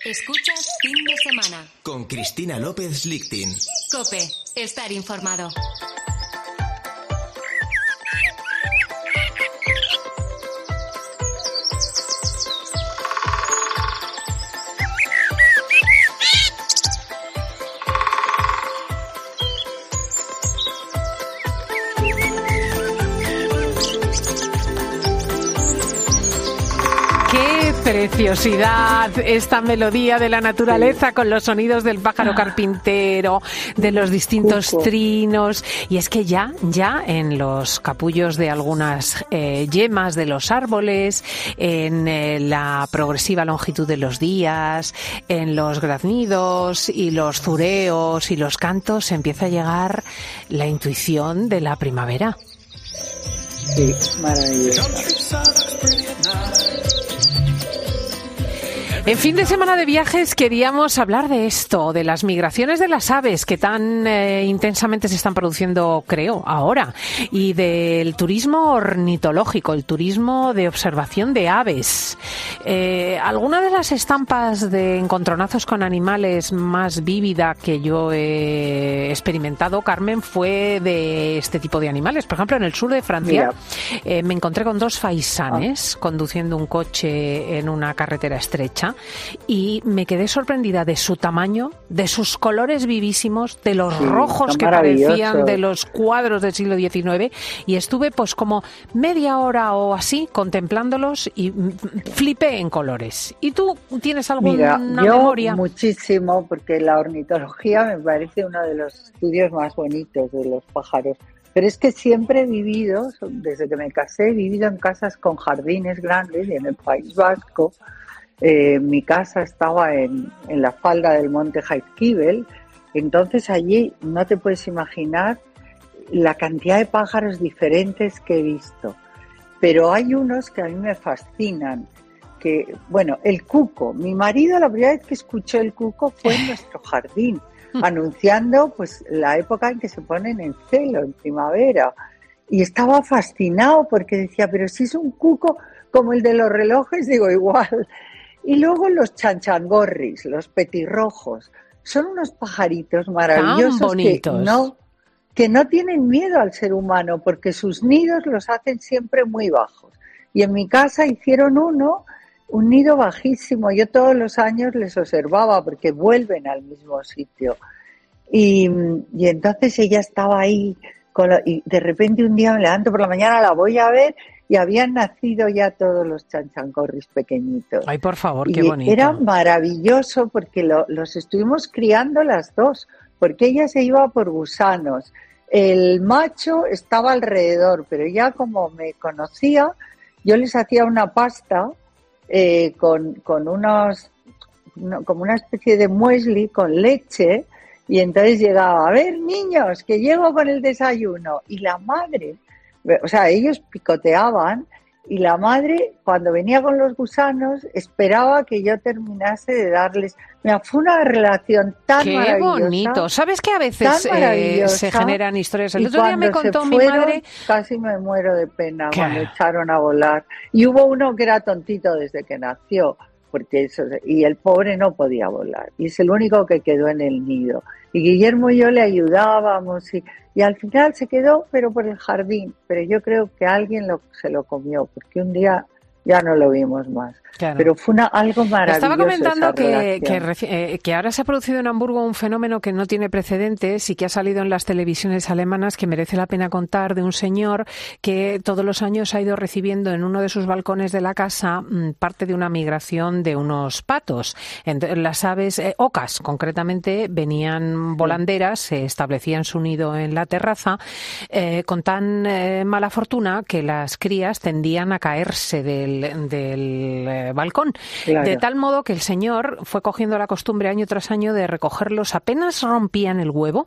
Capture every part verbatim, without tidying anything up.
Escuchas Fin de Semana con Cristina López Lichting. COPE, estar informado. Preciosidad, esta melodía de la naturaleza con los sonidos del pájaro carpintero, de los distintos Cuco. trinos. Y es que ya, ya en los capullos de algunas eh, yemas de los árboles, en eh, la progresiva longitud de los días, en los graznidos y los zureos y los cantos, empieza a llegar la intuición de la primavera. Sí, maravilloso. En Fin de Semana de Viajes queríamos hablar de esto, de las migraciones de las aves que tan eh, intensamente se están produciendo, creo, ahora, y del turismo ornitológico, el turismo de observación de aves. Eh, alguna de las estampas de encontronazos con animales más vívida que yo he experimentado, Carmen, fue de este tipo de animales. Por ejemplo, en el sur de Francia eh, me encontré con dos faisanes ah. conduciendo un coche en una carretera estrecha. Y me quedé sorprendida de su tamaño, de sus colores vivísimos, de los sí, rojos que parecían de los cuadros del siglo diecinueve, y estuve pues como media hora o así contemplándolos y flipé en colores. ¿Y tú tienes alguna Mira, yo memoria? Muchísimo, porque la ornitología me parece uno de los estudios más bonitos de los pájaros. Pero es que siempre he vivido, desde que me casé, he vivido en casas con jardines grandes y en el País Vasco. Eh, mi casa estaba en, en la falda del monte Jaizkibel, entonces allí no te puedes imaginar la cantidad de pájaros diferentes que he visto, pero hay unos que a mí me fascinan, que, bueno, el cuco, mi marido la primera vez que escuchó el cuco fue en nuestro jardín, anunciando pues la época en que se ponen en celo, en primavera, y estaba fascinado porque decía, pero si es un cuco como el de los relojes, digo, igual. Y luego los chanchangorris, los petirrojos, son unos pajaritos maravillosos que no, que no tienen miedo al ser humano porque sus nidos los hacen siempre muy bajos. Y en mi casa hicieron uno, un nido bajísimo. Yo todos los años les observaba porque vuelven al mismo sitio. Y, y entonces ella estaba ahí con la, y de repente un día me levanto por la mañana, la voy a ver. Y habían nacido ya todos los chanchangorris pequeñitos. Ay, por favor, y qué bonito. Era maravilloso porque lo, los estuvimos criando las dos, porque ella se iba por gusanos. El macho estaba alrededor, pero ya como me conocía, yo les hacía una pasta eh, con, con unos, no, como una especie de muesli con leche, y entonces llegaba, a ver, niños, que llego con el desayuno. Y la madre... O sea, ellos picoteaban y la madre, cuando venía con los gusanos, esperaba que yo terminase de darles... Mira, fue una relación tan Qué maravillosa. Qué bonito. ¿Sabes que a veces eh, se generan historias? El otro día me contó se mi fueron, madre... Casi me muero de pena ¿Qué? Cuando echaron a volar. Y hubo uno que era tontito desde que nació, porque eso, y el pobre no podía volar. Y es el único que quedó en el nido. Y Guillermo y yo le ayudábamos y... Y al final se quedó, pero por el jardín. Pero yo creo que alguien lo, se lo comió, porque un día ya no lo vimos más. Claro. Pero fue una, algo maravilloso. Estaba comentando esa que, que, relación. eh, que ahora se ha producido en Hamburgo un fenómeno que no tiene precedentes y que ha salido en las televisiones alemanas, que merece la pena contar, de un señor que todos los años ha ido recibiendo en uno de sus balcones de la casa mmm, parte de una migración de unos patos. Entonces, las aves, eh, ocas concretamente, venían volanderas, se establecían su nido en la terraza, eh, con tan eh, mala fortuna que las crías tendían a caerse del, del eh, balcón. Claro. De tal modo que el señor fue cogiendo la costumbre año tras año de recogerlos apenas rompían el huevo,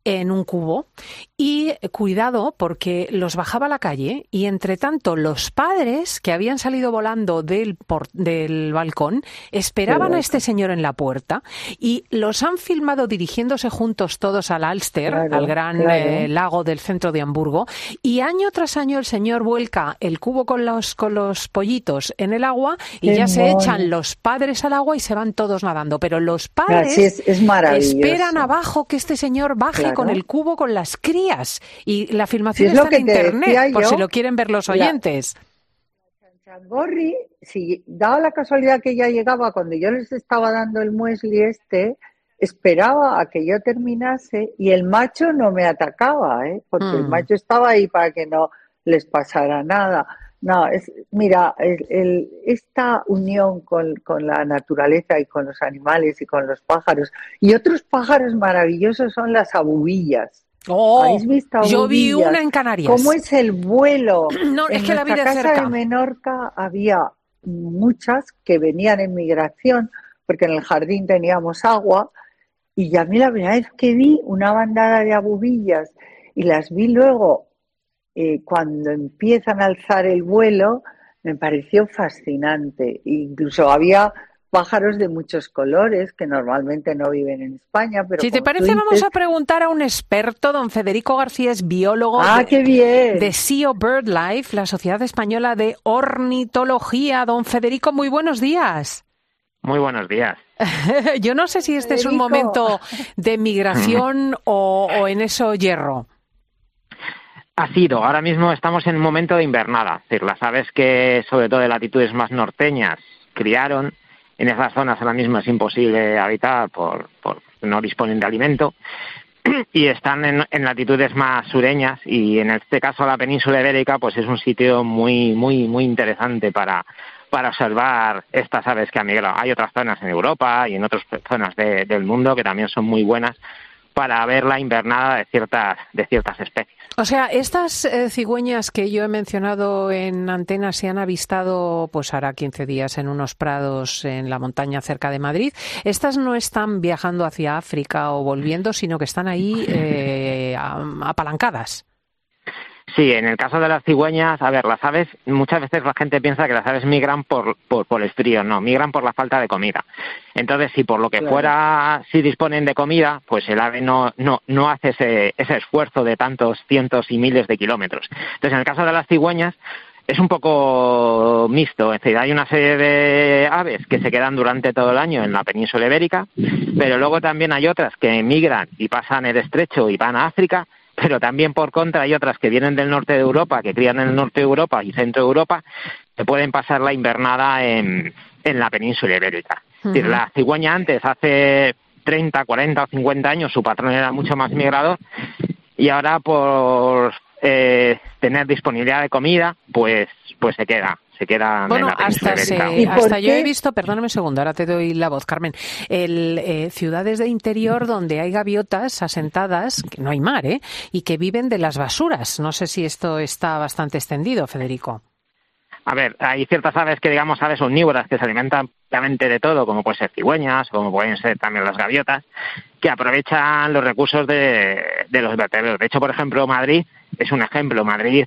en un cubo y cuidado porque los bajaba a la calle y entre tanto los padres que habían salido volando del, por, del balcón esperaban a este señor en la puerta y los han filmado dirigiéndose juntos todos al Alster, claro, al gran claro. eh, lago del centro de Hamburgo, y año tras año el señor vuelca el cubo con los, con los pollitos en el agua y Qué ya mono. se echan los padres al agua y se van todos nadando, pero los padres sí, es, es esperan abajo que este señor baje claro. con el cubo con las crías y la filmación sí, está en internet por si lo quieren ver los oyentes. La Chanchangorri, si daba la casualidad que ella llegaba cuando yo les estaba dando el muesli este, esperaba a que yo terminase y el macho no me atacaba, ¿eh? porque mm. el macho estaba ahí para que no les pasara nada. No, es, mira, el, el, esta unión con, con la naturaleza y con los animales y con los pájaros y otros pájaros maravillosos son las abubillas. Oh, ¿Habéis visto abubillas? Yo vi una en Canarias. ¿Cómo es el vuelo? No, en es que la vi de casa cerca. de Menorca había muchas que venían en migración porque en el jardín teníamos agua y a mí la primera vez que vi una bandada de abubillas y las vi luego Eh, cuando empiezan a alzar el vuelo, me pareció fascinante. Incluso había pájaros de muchos colores que normalmente no viven en España. Pero si te parece, dices... vamos a preguntar a un experto, don Federico García, es biólogo ah, de, qué bien. de S E O BirdLife, la Sociedad Española de Ornitología. Don Federico, muy buenos días. Muy buenos días. Yo no sé si este Federico. es un momento de migración o, o en eso hierro. Ha sido, ahora mismo estamos en un momento de invernada, es decir, las aves que sobre todo de latitudes más norteñas criaron, en esas zonas ahora mismo es imposible habitar por, por no disponen de alimento y están en, en latitudes más sureñas y en este caso la península ibérica pues es un sitio muy muy muy interesante para para observar estas aves que han migrado. Hay otras zonas en Europa y en otras zonas de, del mundo que también son muy buenas para ver la invernada de ciertas de ciertas especies. O sea, estas eh, cigüeñas que yo he mencionado en antena se han avistado, pues hará quince días en unos prados en la montaña cerca de Madrid. Estas no están viajando hacia África o volviendo, sino que están ahí eh, apalancadas. Sí, en el caso de las cigüeñas, a ver, las aves, muchas veces la gente piensa que las aves migran por, por, por el frío, no, migran por la falta de comida. Entonces, si por lo que claro. fuera, si disponen de comida, pues el ave no, no, no hace ese, ese esfuerzo de tantos cientos y miles de kilómetros. Entonces, en el caso de las cigüeñas, es un poco mixto, es decir, hay una serie de aves que se quedan durante todo el año en la península ibérica, pero luego también hay otras que migran y pasan el estrecho y van a África, pero también por contra hay otras que vienen del norte de Europa, que crían en el norte de Europa y centro de Europa, que pueden pasar la invernada en, en la península ibérica. Uh-huh. Es decir, la cigüeña antes, hace treinta, cuarenta o cincuenta años, su patrón era mucho más migrador, y ahora por eh, tener disponibilidad de comida, pues, pues se queda. Se quedan bueno, en la península hasta, ibérica. Se, hasta yo he visto, perdóname un segundo, ahora te doy la voz, Carmen, el, eh, ciudades de interior donde hay gaviotas asentadas, que no hay mar, ¿eh? Y que viven de las basuras. No sé si esto está bastante extendido, Federico. A ver, hay ciertas aves que, digamos, aves omnívoras que se alimentan prácticamente de todo, como pueden ser cigüeñas, como pueden ser también las gaviotas, que aprovechan los recursos de, de los vertebrados. De hecho, por ejemplo, Madrid es un ejemplo. Madrid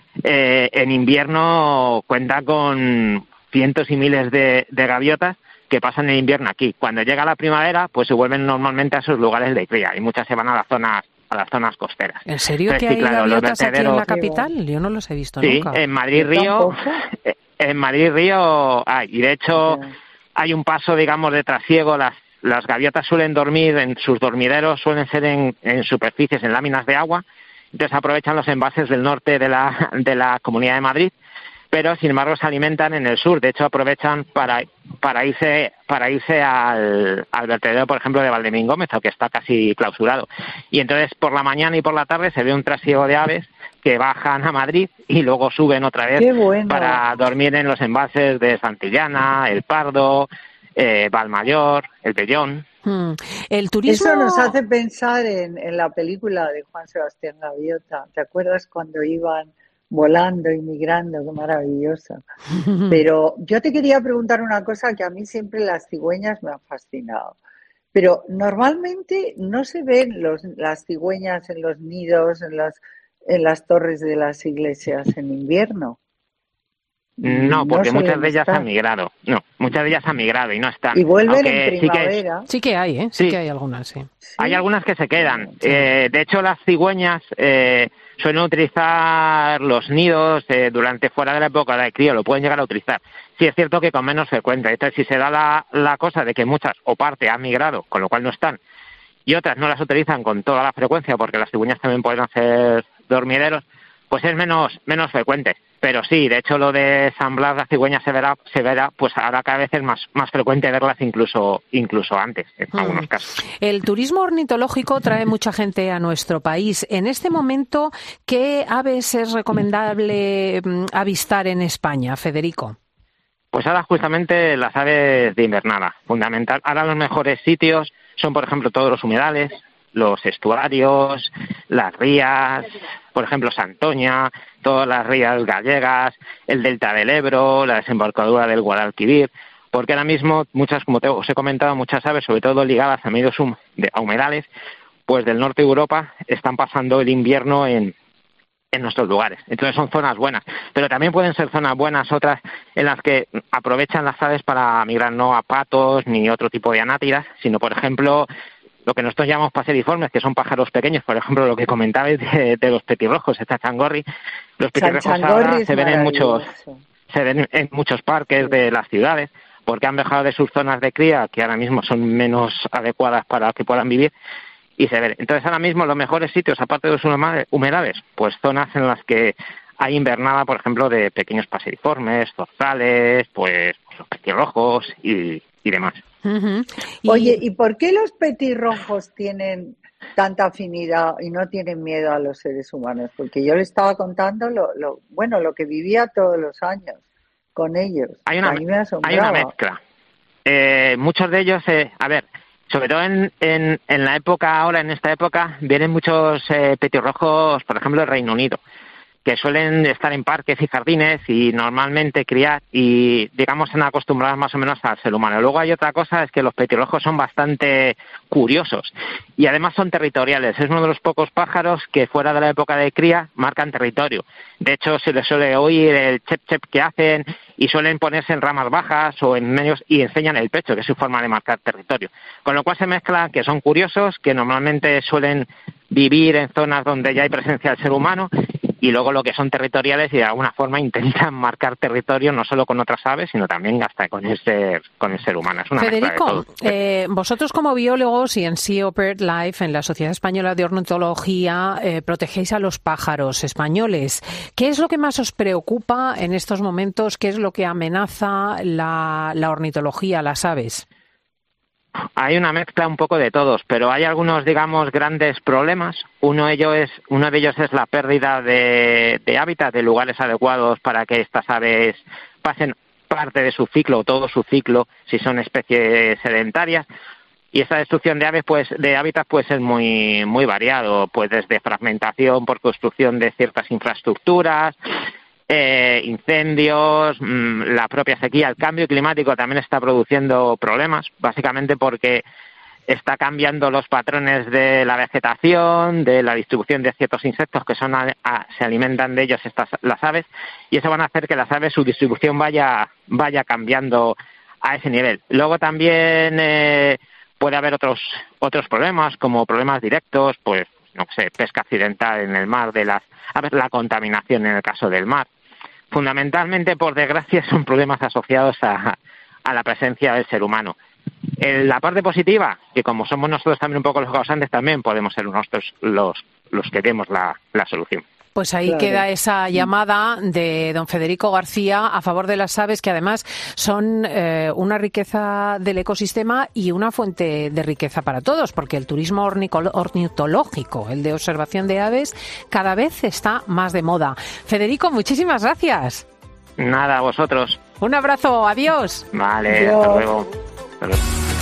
Eh, en invierno cuenta con cientos y miles de, de gaviotas que pasan el invierno aquí. Cuando llega la primavera, pues se vuelven normalmente a sus lugares de cría y muchas se van a las zonas a las zonas costeras. ¿En serio Entonces, que hay sí, claro, gaviotas aquí en la capital? Yo no los he visto sí, nunca. Sí, en Madrid Río, en Madrid Río hay, y de hecho sí. hay un paso, digamos, de trasiego. Las las gaviotas suelen dormir en sus dormideros, suelen ser en, en superficies, en láminas de agua. Entonces aprovechan los embalses del norte de la de la Comunidad de Madrid, pero sin embargo se alimentan en el sur. De hecho aprovechan para para irse para irse al, al vertedero, por ejemplo, de Valdemín Gómez, que está casi clausurado. Y entonces por la mañana y por la tarde se ve un trasiego de aves que bajan a Madrid y luego suben otra vez bueno. para dormir en los embalses de Santillana, El Pardo, eh, Valmayor, El Vellón. Hmm. El turismo... Eso nos hace pensar en, en la película de Juan Sebastián Gaviota. ¿Te acuerdas cuando iban volando y migrando? Qué maravillosa. Pero yo te quería preguntar una cosa que a mí siempre las cigüeñas me han fascinado. Pero normalmente no se ven los, las cigüeñas en los nidos, en las, en las torres de las iglesias en invierno. No, porque no muchas de ellas estar. han migrado. No, muchas de ellas han migrado y no están. Y vuelven Aunque en primavera. Sí que hay, ¿eh? Sí, Sí. que hay algunas, sí. ¿Sí? Hay algunas que se quedan. Sí. Eh, de hecho, las cigüeñas eh, suelen utilizar los nidos eh, durante fuera de la época de cría, lo pueden llegar a utilizar. Sí es cierto que con menos frecuencia. Entonces, si se da la, la cosa de que muchas o parte han migrado, con lo cual no están, y otras no las utilizan con toda la frecuencia, porque las cigüeñas también pueden hacer dormideros, pues es menos menos frecuente. Pero sí, de hecho lo de San Blas, la cigüeña se verá, se verá, pues ahora cada vez es más, más frecuente verlas incluso, incluso antes, en Mm. algunos casos. El turismo ornitológico trae mucha gente a nuestro país. En este momento, ¿qué aves es recomendable mm, avistar en España, Federico? Pues ahora justamente las aves de invernada, fundamental. Ahora los mejores sitios son, por ejemplo, todos los humedales, los estuarios, las rías, por ejemplo, Santoña, todas las rías gallegas, el delta del Ebro, la desembocadura del Guadalquivir, porque ahora mismo muchas, como te, os he comentado, muchas aves, sobre todo ligadas a medios hum, de, a humedales, pues del norte de Europa, están pasando el invierno en, en nuestros lugares. Entonces son zonas buenas, pero también pueden ser zonas buenas otras en las que aprovechan las aves para migrar no a patos ni otro tipo de anátidas, sino, por ejemplo, lo que nosotros llamamos paseriformes, que son pájaros pequeños, por ejemplo, lo que comentabais de, de los petirrojos, esta changorri. Los petirrojos ahora se ven en muchos, se ven en muchos parques de las ciudades, porque han dejado de sus zonas de cría, que ahora mismo son menos adecuadas para que puedan vivir, y se ven. Entonces, ahora mismo los mejores sitios, aparte de los humedales, pues zonas en las que hay invernada, por ejemplo, de pequeños paseriformes, zorzales, pues los petirrojos y, y demás. Uh-huh. Y... Oye, ¿y por qué los petirrojos tienen tanta afinidad y no tienen miedo a los seres humanos? Porque yo le estaba contando lo, lo bueno, lo que vivía todos los años con ellos. Hay una, a mí me hay una mezcla. Eh, muchos de ellos, eh, a ver, sobre todo en, en, en la época ahora, en esta época, vienen muchos eh, petirrojos, por ejemplo, del Reino Unido, que suelen estar en parques y jardines y normalmente criar y, digamos, están acostumbrados más o menos al ser humano. Luego hay otra cosa, es que los petirrojos son bastante curiosos y además son territoriales. Es uno de los pocos pájaros que fuera de la época de cría marcan territorio. De hecho, se les suele oír el chep-chep que hacen y suelen ponerse en ramas bajas o en medios y enseñan el pecho, que es su forma de marcar territorio. Con lo cual se mezcla que son curiosos, que normalmente suelen vivir en zonas donde ya hay presencia del ser humano, y luego lo que son territoriales y de alguna forma intentan marcar territorio no solo con otras aves, sino también hasta con el ser, con el ser humano. Es una Federico, eh, vosotros como biólogos y en Sea of Bird Life, en la Sociedad Española de Ornitología, eh, protegéis a los pájaros españoles. ¿Qué es lo que más os preocupa en estos momentos? ¿Qué es lo que amenaza la, la ornitología, las aves? Hay una mezcla un poco de todos, pero hay algunos, digamos, grandes problemas. Uno de ellos es, uno de ellos es la pérdida de, de hábitat, de lugares adecuados para que estas aves pasen parte de su ciclo o todo su ciclo, si son especies sedentarias. Y esta destrucción de aves, pues, de hábitat, puede ser muy, muy variado, pues desde fragmentación por construcción de ciertas infraestructuras, Eh, incendios, mmm, la propia sequía, el cambio climático también está produciendo problemas, básicamente porque está cambiando los patrones de la vegetación, de la distribución de ciertos insectos que son a, a, se alimentan de ellos estas las aves, y eso van a hacer que las aves, su distribución vaya vaya cambiando a ese nivel. Luego también eh, puede haber otros otros problemas, como problemas directos, pues no sé, pesca accidental en el mar, de las aves, la contaminación en el caso del mar. Fundamentalmente, por desgracia, son problemas asociados a, a la presencia del ser humano. En la parte positiva, que como somos nosotros también un poco los causantes, también podemos ser nosotros los, los que demos la, la solución. Pues ahí claro. Queda esa llamada de don Federico García a favor de las aves, que además son eh, una riqueza del ecosistema y una fuente de riqueza para todos, porque el turismo ornitológico, el de observación de aves, cada vez está más de moda. Federico, muchísimas gracias. Nada, a vosotros. Un abrazo, adiós. Vale, adiós. Hasta luego. Hasta luego.